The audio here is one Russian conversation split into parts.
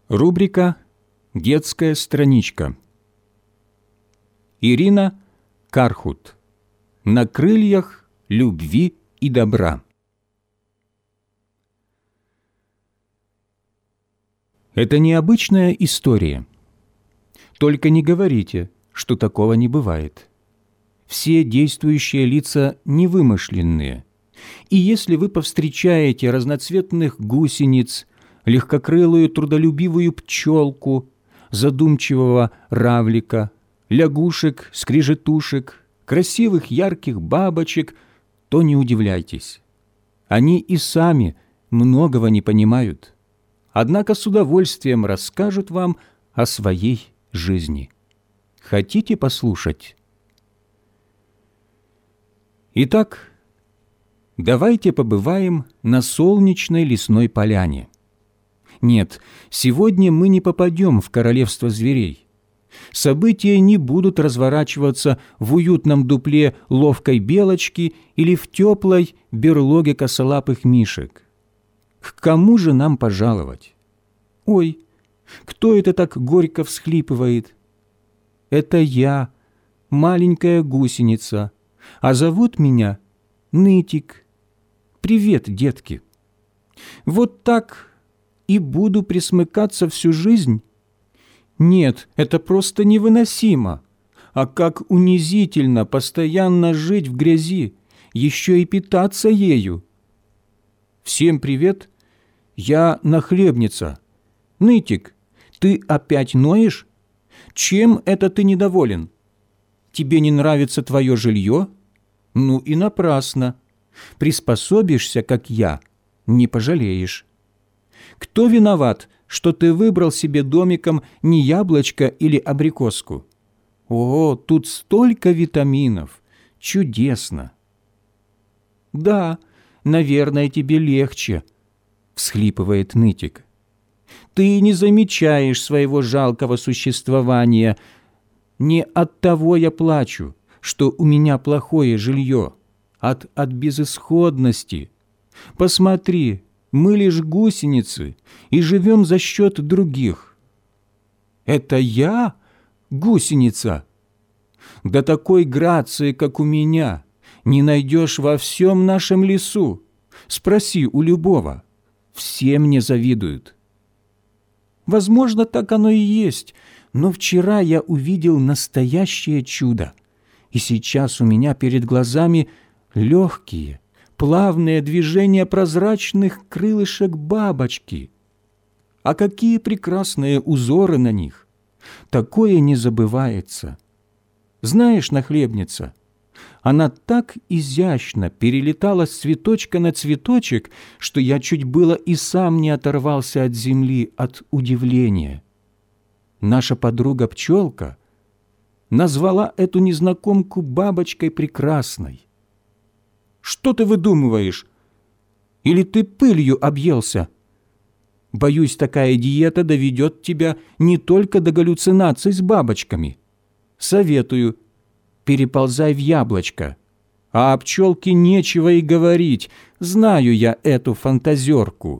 Рубрика «Детская страничка». Ирина Кархут. «На крыльях любви и добра». Это необычная история. Только не говорите, что такого не бывает. Все действующие лица невымышленные. И если вы повстречаете разноцветных гусениц, легкокрылую трудолюбивую пчелку, задумчивого равлика, лягушек, скрежетушек, красивых ярких бабочек, то не удивляйтесь. Они и сами многого не понимают, однако с удовольствием расскажут вам о своей жизни. Хотите послушать? Итак, давайте побываем на солнечной лесной поляне. Нет, сегодня мы не попадем в королевство зверей. События не будут разворачиваться в уютном дупле ловкой белочки или в теплой берлоге косолапых мишек. К кому же нам пожаловать? Ой, кто это так горько всхлипывает? Это я, маленькая гусеница, а зовут меня Нытик. Привет, детки. Вот так и буду присмыкаться всю жизнь? Нет, это просто невыносимо. А как унизительно постоянно жить в грязи, еще и питаться ею. Всем привет, я нахлебница. Нытик, ты опять ноешь? Чем это ты недоволен? Тебе не нравится твое жилье? Ну и напрасно. Приспособишься, как я, не пожалеешь. Кто виноват, что ты выбрал себе домиком не яблочко или абрикоску? О, тут столько витаминов! Чудесно! Да, наверное, тебе легче, всхлипывает Нытик. Ты не замечаешь своего жалкого существования. Не от того я плачу, что у меня плохое жилье, от безысходности. Посмотри, мы лишь гусеницы и живем за счет других. Это я гусеница? Да такой грации, как у меня, не найдешь во всем нашем лесу. Спроси у любого. Все мне завидуют. Возможно, так оно и есть, но вчера я увидел настоящее чудо, и сейчас у меня перед глазами легкие, плавные движения прозрачных крылышек бабочки. А какие прекрасные узоры на них! Такое не забывается. Знаешь, нахлебница, она так изящно перелетала с цветочка на цветочек, что я чуть было и сам не оторвался от земли от удивления. Наша подруга-пчелка назвала эту незнакомку бабочкой прекрасной. Что ты выдумываешь? Или ты пылью объелся? Боюсь, такая диета доведет тебя не только до галлюцинаций с бабочками. Советую, переползай в яблочко. А о пчелке нечего и говорить, знаю я эту фантазерку.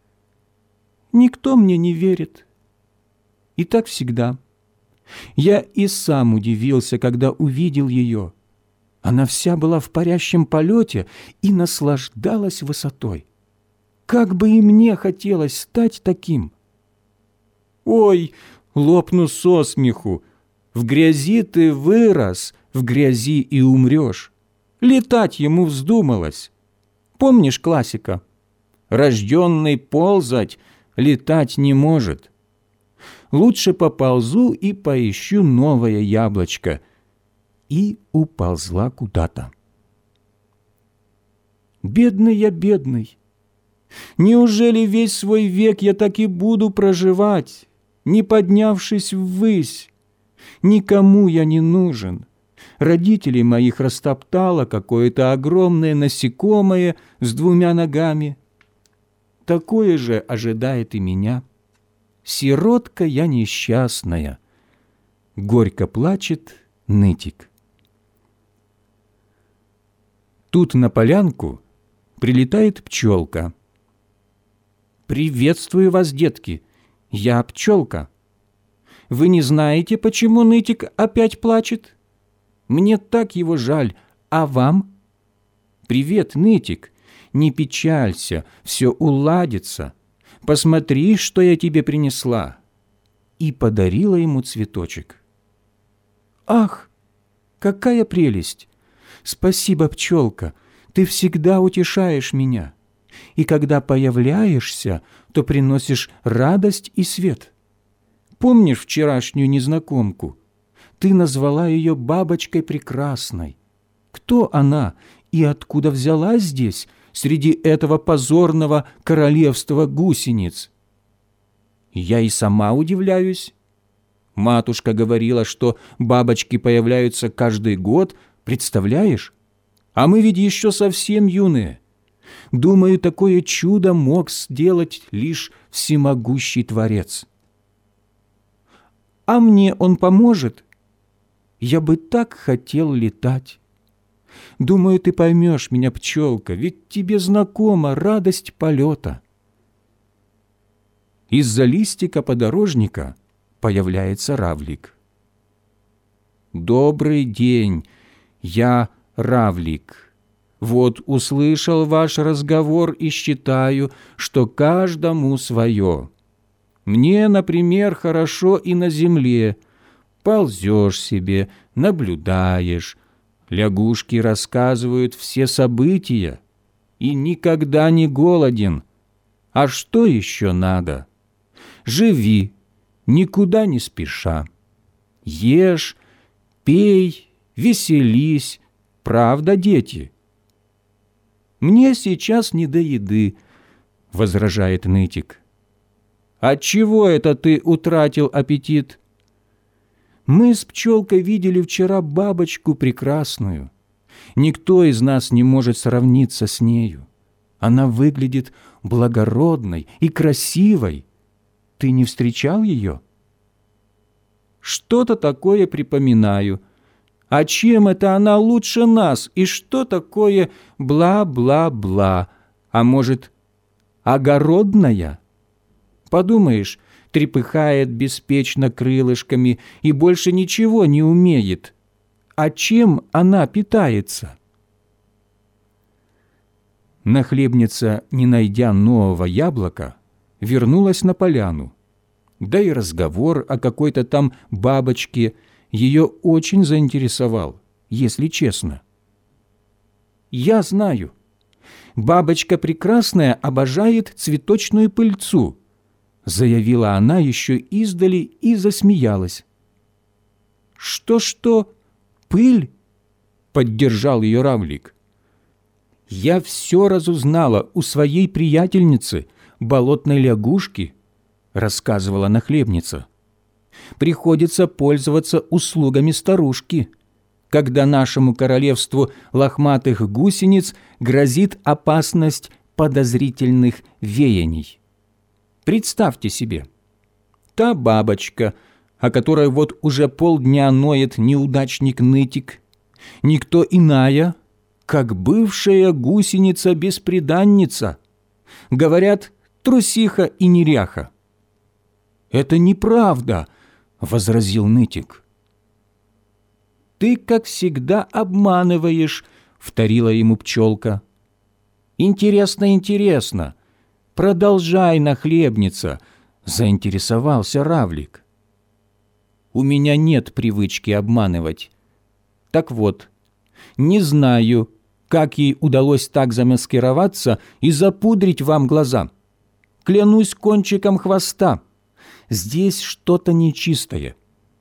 Никто мне не верит. И так всегда. Я и сам удивился, когда увидел ее. Она вся была в парящем полете и наслаждалась высотой. Как бы и мне хотелось стать таким. Ой, лопну со смеху. В грязи ты вырос, в грязи и умрешь. Летать ему вздумалось. Помнишь классика? Рожденный ползать, летать не может. Лучше поползу и поищу новое яблочко. И уползла куда-то. Бедный я, бедный. Неужели весь свой век я так и буду проживать, не поднявшись ввысь? Никому я не нужен. Родителей моих растоптало какое-то огромное насекомое с 2 ногами. Такое же ожидает и меня. Сиротка я несчастная. Горько плачет Нытик. Тут на полянку прилетает пчелка. «Приветствую вас, детки! Я пчелка. Вы не знаете, почему нытик опять плачет? Мне так его жаль, а вам? Привет, нытик, не печалься, все уладится. Посмотри, что я тебе принесла. И подарила ему цветочек. Ах, какая прелесть! Спасибо, пчелка, ты всегда утешаешь меня. И когда появляешься, то приносишь радость и свет. Помнишь вчерашнюю незнакомку? Ты назвала ее бабочкой прекрасной. Кто она и откуда взялась здесь, среди этого позорного королевства гусениц? Я и сама удивляюсь. Матушка говорила, что бабочки появляются каждый год, представляешь? А мы ведь еще совсем юные. Думаю, такое чудо мог сделать лишь всемогущий Творец. А мне он поможет? Я бы так хотел летать. Думаю, ты поймешь меня, пчелка, ведь тебе знакома радость полета. Из-за листика подорожника появляется равлик. «Добрый день, я равлик. Вот услышал ваш разговор и считаю, что каждому свое. Мне, например, хорошо и на земле. Ползешь себе, наблюдаешь. Лягушки рассказывают все события. И никогда не голоден. А что еще надо? Живи, никуда не спеша. Ешь, пей, веселись. Правда, дети?» «Мне сейчас не до еды», — возражает нытик. «Отчего это ты утратил аппетит?» «Мы с пчелкой видели вчера бабочку прекрасную. Никто из нас не может сравниться с нею. Она выглядит благородной и красивой. Ты не встречал ее?» «Что-то такое припоминаю. А чем это она лучше нас? И что такое бла-бла-бла? А может, огородная? Подумаешь, трепыхает беспечно крылышками и больше ничего не умеет. А чем она питается?» Нахлебница, не найдя нового яблока, вернулась на поляну. Да и разговор о какой-то там бабочке ее очень заинтересовал, если честно. «Я знаю. Бабочка прекрасная обожает цветочную пыльцу», заявила она еще издали и засмеялась. «Что-что? Пыль?» — поддержал ее равлик. «Я все разузнала у своей приятельницы, болотной лягушки», — рассказывала нахлебница. «Приходится пользоваться услугами старушки, когда нашему королевству лохматых гусениц грозит опасность подозрительных веяний. Представьте себе, та бабочка, о которой вот уже полдня ноет неудачник-нытик, никто иная, как бывшая гусеница-бесприданница. Говорят, трусиха и неряха». «Это неправда», — возразил нытик. «Ты, как всегда, обманываешь», — вторила ему пчелка. «Интересно, интересно. Продолжай, нахлебница», — заинтересовался равлик. «У меня нет привычки обманывать. Так вот, не знаю, как ей удалось так замаскироваться и запудрить вам глаза. Клянусь кончиком хвоста, здесь что-то нечистое».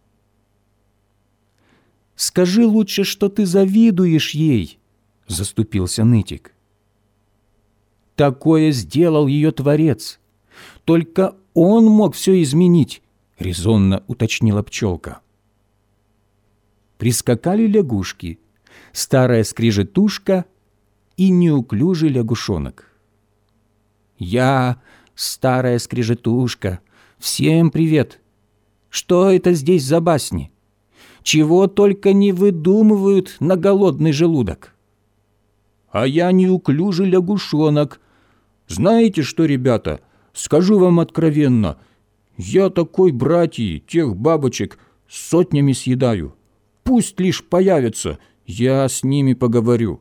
«Скажи лучше, что ты завидуешь ей», — заступился нытик. «Такое сделал ее Творец. Только он мог все изменить», — резонно уточнила пчелка. Прискакали лягушки, старая скрижетушка и неуклюжий лягушонок. «Я старая скрижетушка. Всем привет. Что это здесь за басни? Чего только не выдумывают на голодный желудок». «А я неуклюжий лягушонок. Знаете что, ребята, скажу вам откровенно, Я такой, братья, тех бабочек сотнями съедаю. Пусть лишь появятся, я с ними поговорю».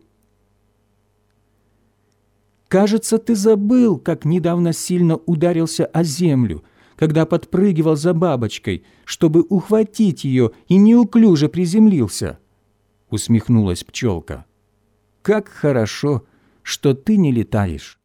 «Кажется, ты забыл, как недавно сильно ударился о землю, когда подпрыгивал за бабочкой, чтобы ухватить ее, и неуклюже приземлился», — усмехнулась пчелка. «Как хорошо, что ты не летаешь».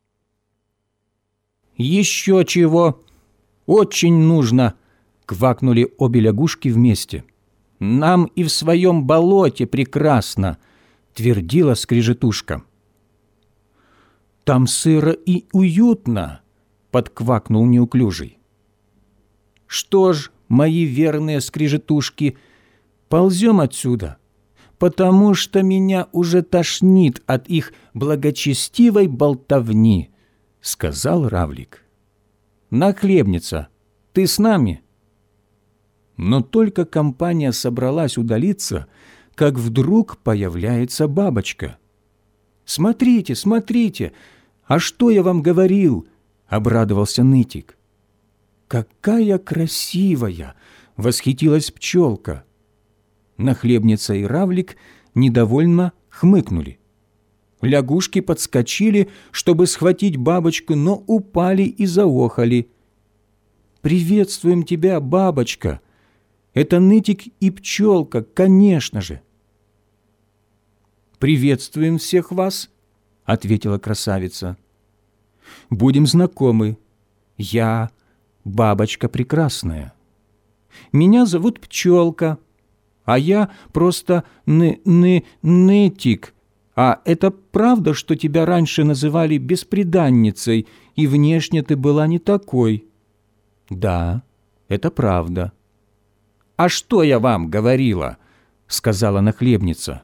«Еще чего! Очень нужно!» — квакнули обе лягушки вместе. «Нам и в своем болоте прекрасно!» — твердила скрежетушка. «Там сыро и уютно!» — подквакнул неуклюжий. «Что ж, мои верные скрежетушки, ползем отсюда, потому что меня уже тошнит от их благочестивой болтовни», — сказал Равлик. «Нахлебница, ты с нами?» Но только компания собралась удалиться, как вдруг появляется бабочка. «Смотрите, смотрите! А что я вам говорил?» — обрадовался Нытик. «Какая красивая!» — восхитилась пчелка. Нахлебница и Равлик недовольно хмыкнули. Лягушки подскочили, чтобы схватить бабочку, но упали и заохали. «Приветствуем тебя, бабочка! Это Нытик и пчелка, конечно же!» «Приветствуем всех вас!» — ответила красавица. «Будем знакомы. Я бабочка прекрасная. Меня зовут Пчелка, а я просто Нытик. А это правда, что тебя раньше называли бесприданницей, и внешне ты была не такой?» «Да, это правда». «А что я вам говорила?» — сказала нахлебница.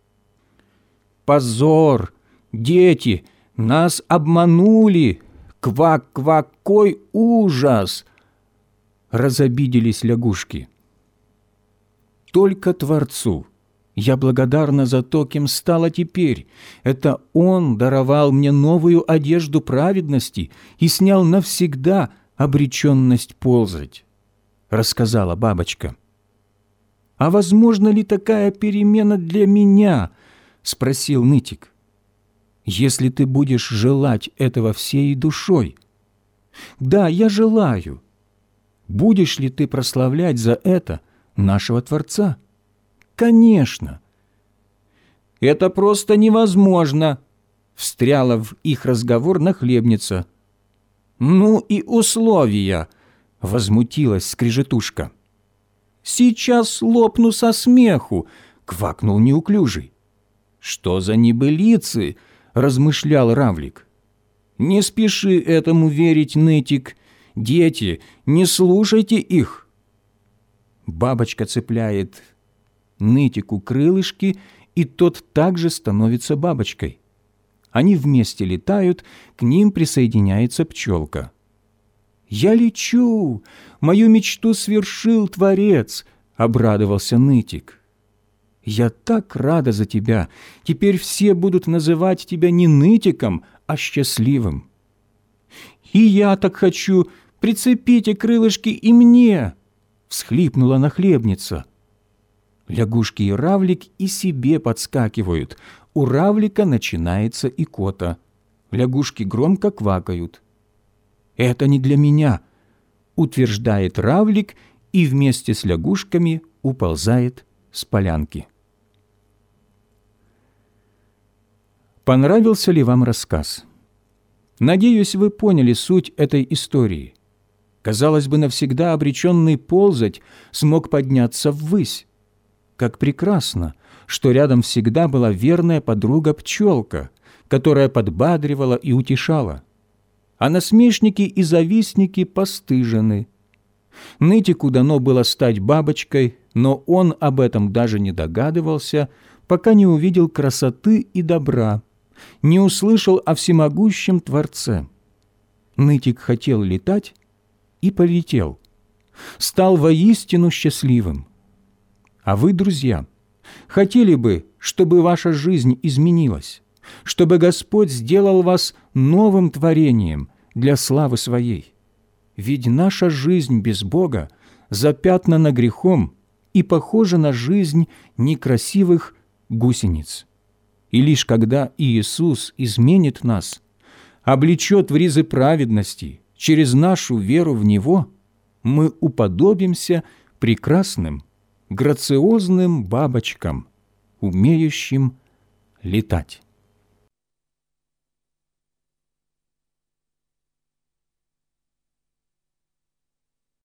«Позор! Дети! Нас обманули! Квак-квак, кой ужас!» Разобиделись лягушки. «Только Творцу я благодарна за то, кем стала теперь. Это Он даровал мне новую одежду праведности и снял навсегда обреченность ползать», — рассказала бабочка. «А возможно ли такая перемена для меня?» — спросил Нытик. «Если ты будешь желать этого всей душой». «Да, я желаю. Будешь ли ты прославлять за это нашего Творца?» «Конечно». «Это просто невозможно», — встряла в их разговор нахлебница. «Ну и условия», — возмутилась скрежетушка. «Сейчас лопну со смеху», — квакнул неуклюжий. «Что за небылицы?» — размышлял Равлик. «Не спеши этому верить, Нытик. Дети, не слушайте их». Бабочка цепляет Нытику крылышки, и тот также становится бабочкой. Они вместе летают, к ним присоединяется пчелка. «Я лечу! Мою мечту свершил Творец!» — обрадовался Нытик. «Я так рада за тебя! Теперь все будут называть тебя не Нытиком, а счастливым!» «И я так хочу! Прицепите крылышки и мне!» — всхлипнула нахлебница. Лягушки и Равлик и себе подскакивают. У Равлика начинается икота. Лягушки громко квакают. «Это не для меня», — утверждает Равлик и вместе с лягушками уползает с полянки. Понравился ли вам рассказ? Надеюсь, вы поняли суть этой истории. Казалось бы, навсегда обреченный ползать смог подняться ввысь. Как прекрасно, что рядом всегда была верная подруга-пчелка, которая подбадривала и утешала. А насмешники и завистники постыжены. Нытику дано было стать бабочкой, но он об этом даже не догадывался, пока не увидел красоты и добра, не услышал о всемогущем Творце. Нытик хотел летать и полетел, стал воистину счастливым. А вы, друзья, хотели бы, чтобы ваша жизнь изменилась, чтобы Господь сделал вас новым творением для славы Своей? ведь наша жизнь без Бога запятнана грехом и похожа на жизнь некрасивых гусениц. И лишь когда Иисус изменит нас, облечет в ризы праведности через нашу веру в Него, мы уподобимся прекрасным, грациозным бабочкам, умеющим летать.